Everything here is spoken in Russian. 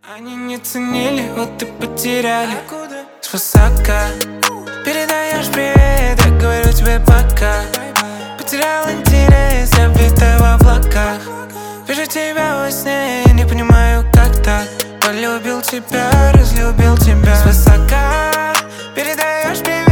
Они не ценили, вот и потеряли. Свысока передаешь привет, я говорю тебе пока. Потерял интерес, я витаю в облаках. Вижу тебя во сне, я не понимаю, как так. Полюбил тебя, разлюбил тебя. Свысока передаешь привет.